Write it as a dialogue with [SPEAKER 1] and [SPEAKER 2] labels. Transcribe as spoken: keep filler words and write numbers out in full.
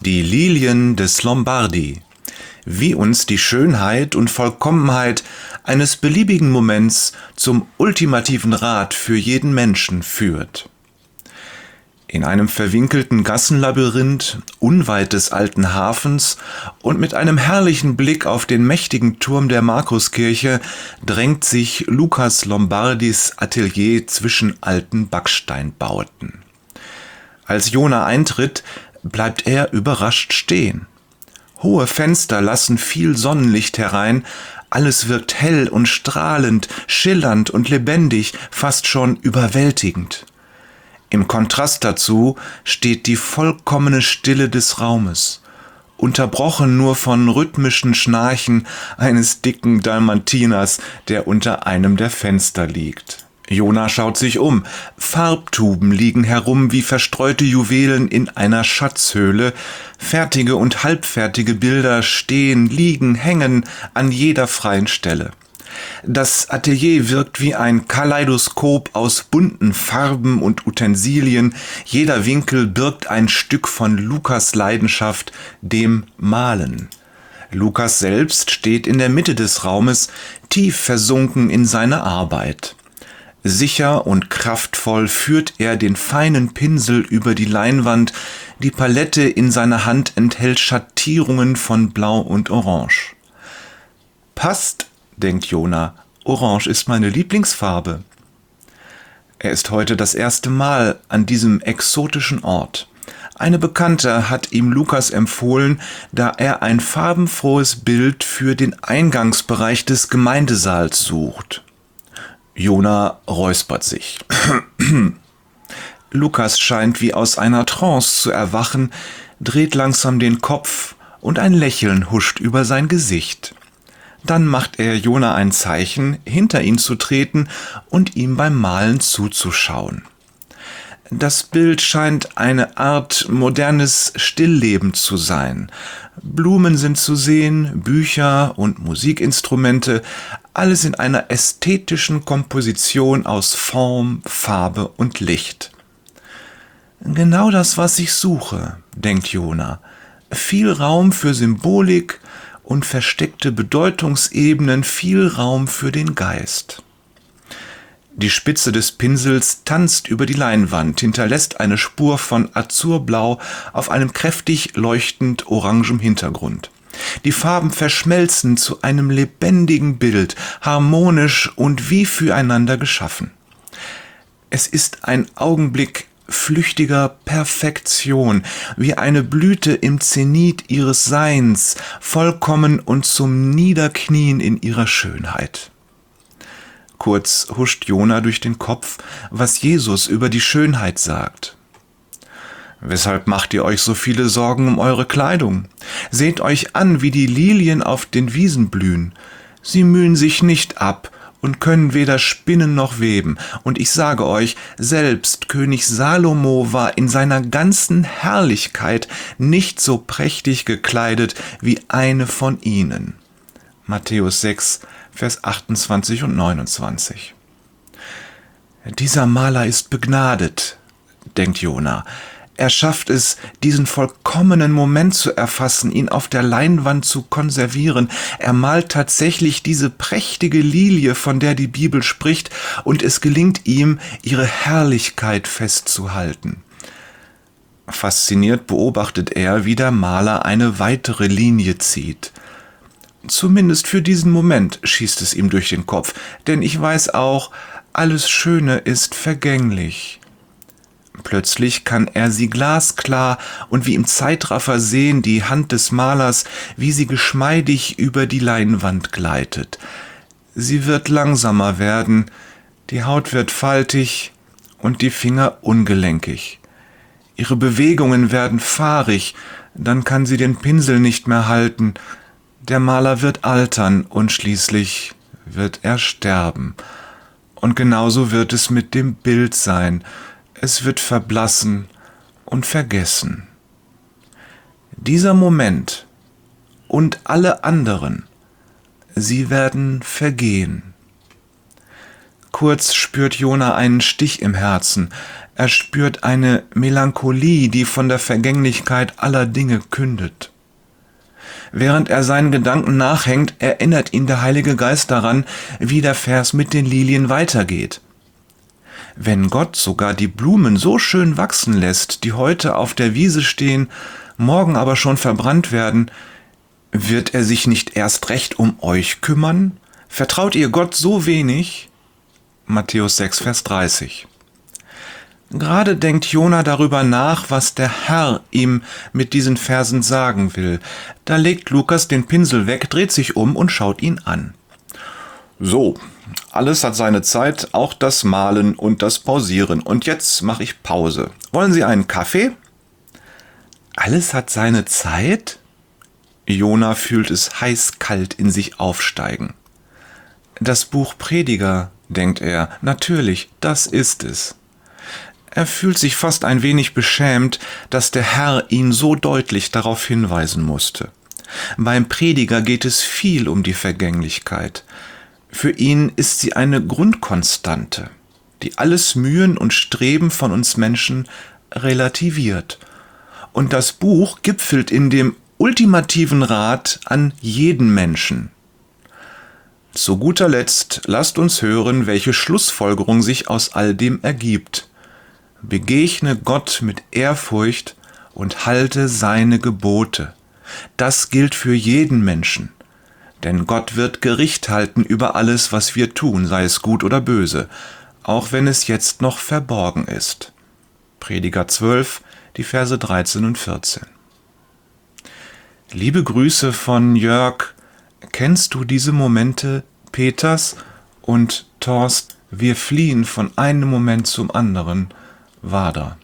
[SPEAKER 1] Die Lilien des Lombardi, wie uns die Schönheit und Vollkommenheit eines beliebigen Moments zum ultimativen Rat für jeden Menschen führt. In einem verwinkelten Gassenlabyrinth unweit des alten Hafens und mit einem herrlichen Blick auf den mächtigen Turm der Markuskirche drängt sich Lukas Lombardis Atelier zwischen alten Backsteinbauten. Als Jona eintritt, bleibt er überrascht stehen. Hohe Fenster lassen viel Sonnenlicht herein, alles wirkt hell und strahlend, schillernd und lebendig, fast schon überwältigend. Im Kontrast dazu steht die vollkommene Stille des Raumes, unterbrochen nur von rhythmischen Schnarchen eines dicken Dalmatiners, der unter einem der Fenster liegt. Jona schaut sich um. Farbtuben liegen herum wie verstreute Juwelen in einer Schatzhöhle. Fertige und halbfertige Bilder stehen, liegen, hängen an jeder freien Stelle. Das Atelier wirkt wie ein Kaleidoskop aus bunten Farben und Utensilien. Jeder Winkel birgt ein Stück von Lukas' Leidenschaft, dem Malen. Lukas selbst steht in der Mitte des Raumes, tief versunken in seine Arbeit. Sicher und kraftvoll führt er den feinen Pinsel über die Leinwand, die Palette in seiner Hand enthält Schattierungen von Blau und Orange. Passt, denkt Jona, Orange ist meine Lieblingsfarbe. Er ist heute das erste Mal an diesem exotischen Ort. Eine Bekannte hat ihm Lukas empfohlen, da er ein farbenfrohes Bild für den Eingangsbereich des Gemeindesaals sucht. Jona räuspert sich. Lukas scheint wie aus einer Trance zu erwachen, dreht langsam den Kopf und ein Lächeln huscht über sein Gesicht. Dann macht er Jona ein Zeichen, hinter ihn zu treten und ihm beim Malen zuzuschauen. Das Bild scheint eine Art modernes Stillleben zu sein. Blumen sind zu sehen, Bücher und Musikinstrumente, alles in einer ästhetischen Komposition aus Form, Farbe und Licht. Genau das, was ich suche, denkt Jona. Viel Raum für Symbolik und versteckte Bedeutungsebenen, viel Raum für den Geist. Die Spitze des Pinsels tanzt über die Leinwand, hinterlässt eine Spur von Azurblau auf einem kräftig leuchtend orangem Hintergrund. Die Farben verschmelzen zu einem lebendigen Bild, harmonisch und wie füreinander geschaffen. Es ist ein Augenblick flüchtiger Perfektion, wie eine Blüte im Zenit ihres Seins, vollkommen und zum Niederknien in ihrer Schönheit. Kurz huscht Jona durch den Kopf, was Jesus über die Schönheit sagt. Weshalb macht ihr euch so viele Sorgen um eure Kleidung? Seht euch an, wie die Lilien auf den Wiesen blühen. Sie mühen sich nicht ab und können weder spinnen noch weben. Und ich sage euch, selbst König Salomo war in seiner ganzen Herrlichkeit nicht so prächtig gekleidet wie eine von ihnen. Matthäus sechs, Vers achtundzwanzig und neunundzwanzig. Dieser Maler ist begnadet, denkt Jona. Er schafft es, diesen vollkommenen Moment zu erfassen, ihn auf der Leinwand zu konservieren. Er malt tatsächlich diese prächtige Lilie, von der die Bibel spricht, und es gelingt ihm, ihre Herrlichkeit festzuhalten. Fasziniert beobachtet er, wie der Maler eine weitere Linie zieht. Zumindest für diesen Moment schießt es ihm durch den Kopf, denn ich weiß auch, alles Schöne ist vergänglich. Plötzlich kann er sie glasklar und wie im Zeitraffer sehen, die Hand des Malers, wie sie geschmeidig über die Leinwand gleitet. Sie wird langsamer werden, die Haut wird faltig und die Finger ungelenkig. Ihre Bewegungen werden fahrig, dann kann sie den Pinsel nicht mehr halten. Der Maler wird altern und schließlich wird er sterben. Und genauso wird es mit dem Bild sein. Es wird verblassen und vergessen. Dieser Moment und alle anderen, sie werden vergehen. Kurz spürt Jona einen Stich im Herzen. Er spürt eine Melancholie, die von der Vergänglichkeit aller Dinge kündet. Während er seinen Gedanken nachhängt, erinnert ihn der Heilige Geist daran, wie der Vers mit den Lilien weitergeht. Wenn Gott sogar die Blumen so schön wachsen lässt, die heute auf der Wiese stehen, morgen aber schon verbrannt werden, wird er sich nicht erst recht um euch kümmern? Vertraut ihr Gott so wenig? Matthäus sechs, Vers dreißig. Gerade denkt Jona darüber nach, was der Herr ihm mit diesen Versen sagen will. Da legt Lukas den Pinsel weg, dreht sich um und schaut ihn an. So, alles hat seine Zeit, auch das Malen und das Pausieren. Und jetzt mache ich Pause. Wollen Sie einen Kaffee? Alles hat seine Zeit? Jona fühlt es heiß-kalt in sich aufsteigen. Das Buch Prediger, denkt er, natürlich, das ist es. Er fühlt sich fast ein wenig beschämt, dass der Herr ihn so deutlich darauf hinweisen musste. Beim Prediger geht es viel um die Vergänglichkeit. Für ihn ist sie eine Grundkonstante, die alles Mühen und Streben von uns Menschen relativiert. Und das Buch gipfelt in dem ultimativen Rat an jeden Menschen. Zu guter Letzt lasst uns hören, welche Schlussfolgerung sich aus all dem ergibt. Begegne Gott mit Ehrfurcht und halte seine Gebote. Das gilt für jeden Menschen. Denn Gott wird Gericht halten über alles, was wir tun, sei es gut oder böse, auch wenn es jetzt noch verborgen ist. Prediger zwölf, die Verse dreizehn und vierzehn. Liebe Grüße von Jörg. Kennst du diese Momente, Peters und Torst? Wir fliehen von einem Moment zum anderen. Wader.